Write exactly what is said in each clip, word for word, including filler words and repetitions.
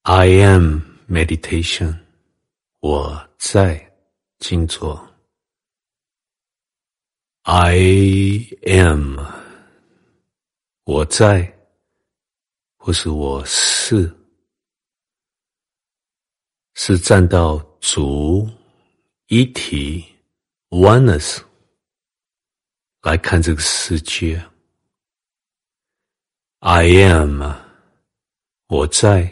I am meditation. 我在静坐。I am 我在，或是我是，是站到足一体 oneness 来看这个世界。I am 我在，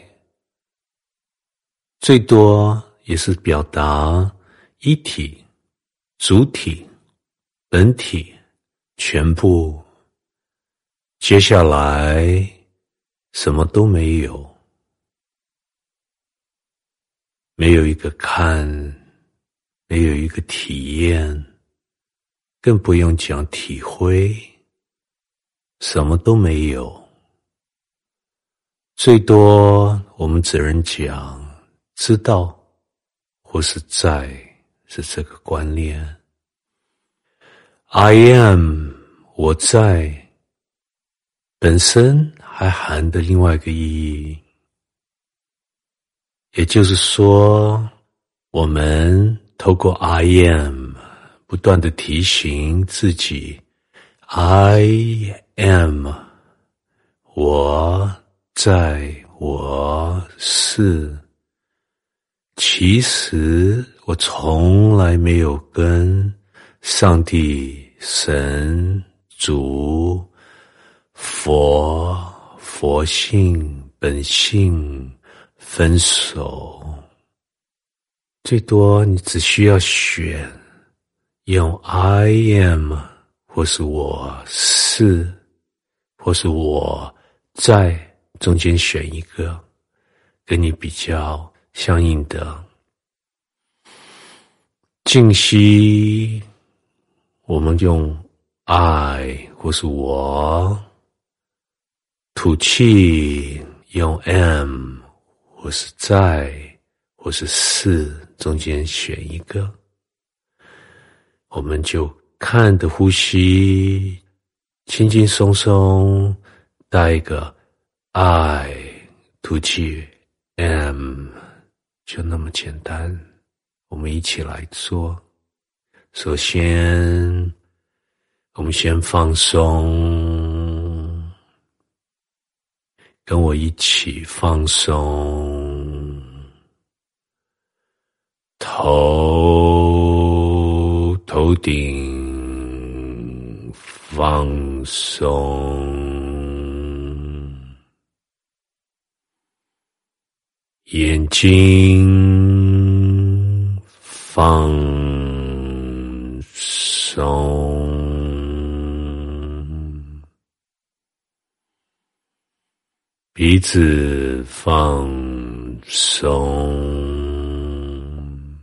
最多也是表达一体、主体、本体、全部。接下来什么都没有，没有一个看，没有一个体验，更不用讲体会，什么都没有。最多我们只能讲知道或是在，是这个观念。I am 我在本身还含的另外一个意义，也就是说，我们透过 I am 不断地提醒自己 I am 我在，我是。其实我从来没有跟上帝、神、主、佛、佛性、本性分手。最多你只需要选用 I am 或是我是或是我在中间选一个跟你比较相应的。静息我们用 I 或是我，吐气用 am 或是在或是是，中间选一个。我们就看的呼吸轻轻松松，带一个 I 吐气 am， 就那么简单。我们一起来做。首先我们先放松，跟我一起放松，头头顶放松，眼睛放松，鼻子放松，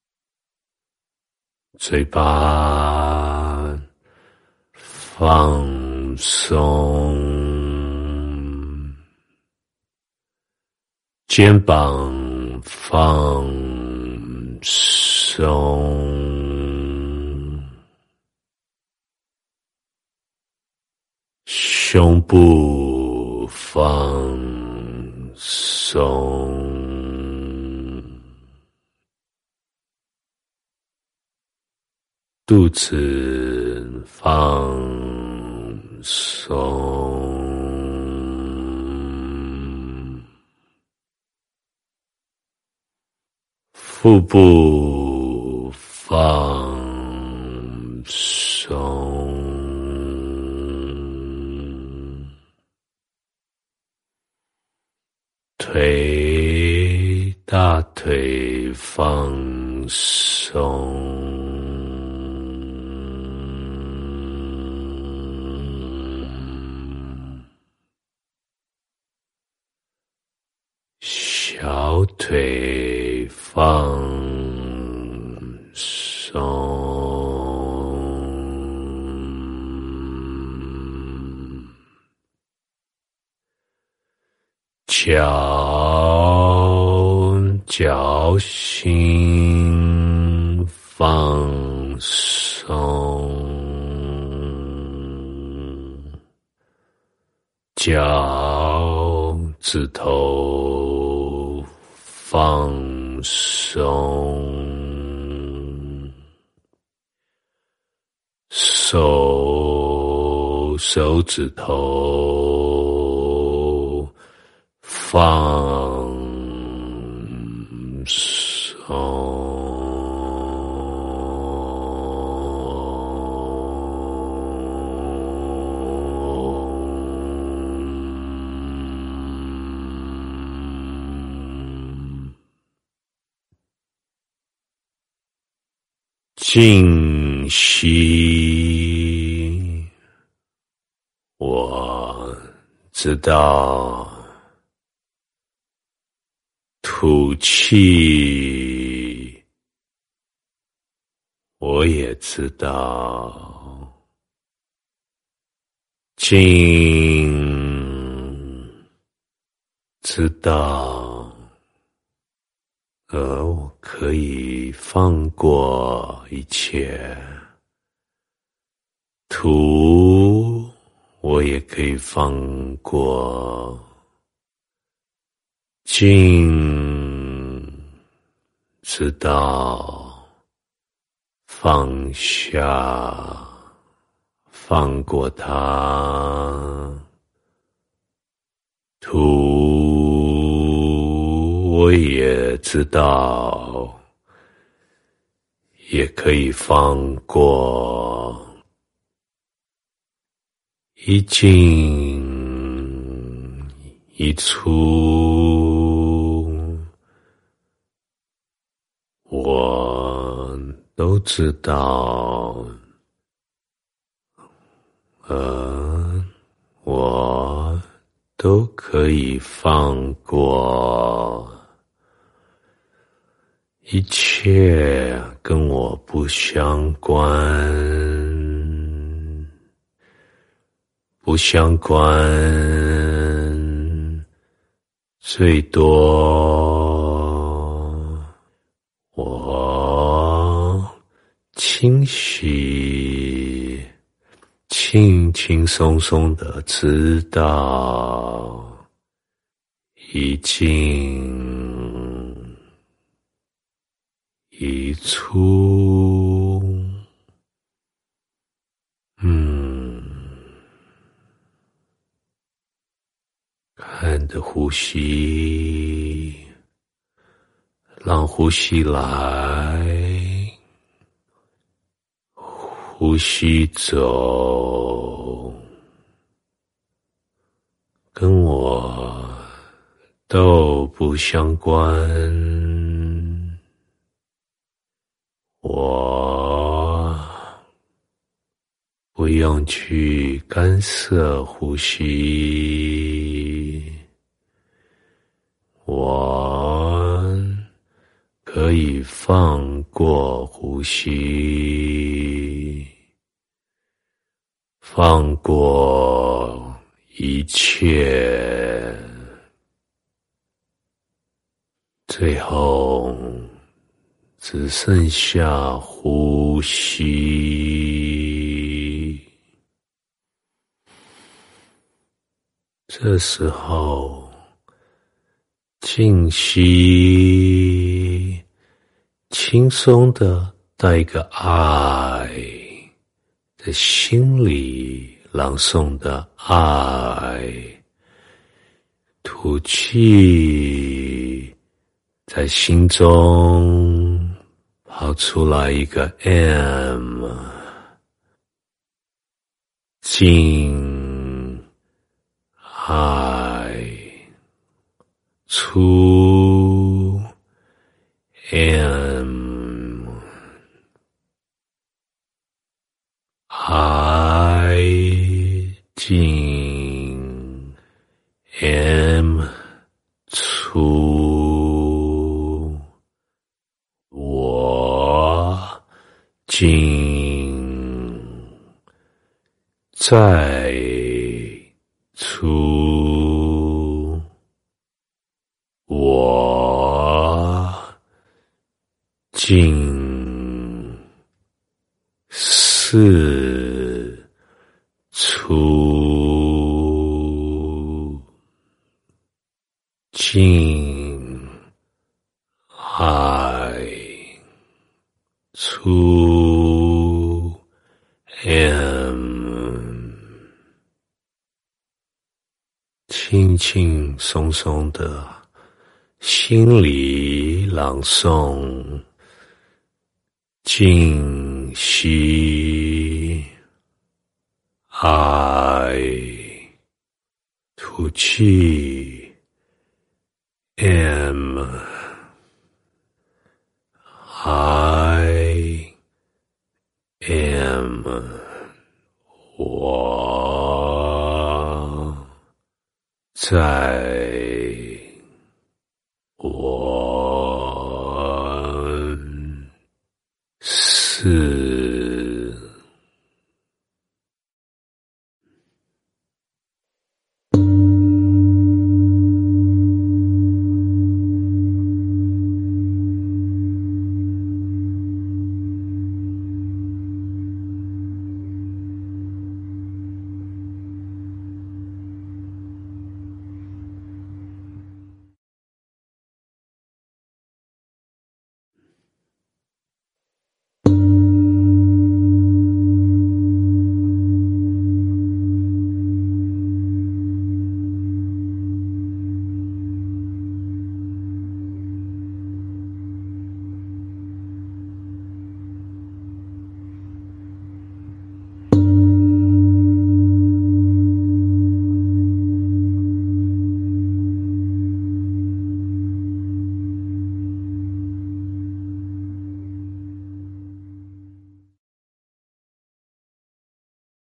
嘴巴放松，肩膀放松，胸部放松，肚子放松，腹部放松，腿大腿放松，小腿放松，脚脚心放松，脚趾头放松，手手指头放松。静息，我知道。吐气，我也知道。静，知道。而我可以放过一切，吐，我也可以放过，静，知道，放下，放过它，吐。我也知道，也可以放过，一进一出，我都知道，而我都可以放过。一切跟我不相关，不相关，最多我清晰，轻轻松松地知道，已经一出，嗯，看着呼吸，让呼吸来，呼吸走，跟我都不相关。我不用去干涉呼吸，我可以放过呼吸，放过一切，最后只剩下呼吸。这时候，静息，轻松的带一个爱，在心里朗诵的爱，吐气，在心中跑出来一个 M， 静，爱，出 M， 爱，静 M， 出我静，再出我静，四出静轻轻松松的心理朗诵，静息，爱，吐气 ，M， I am 我在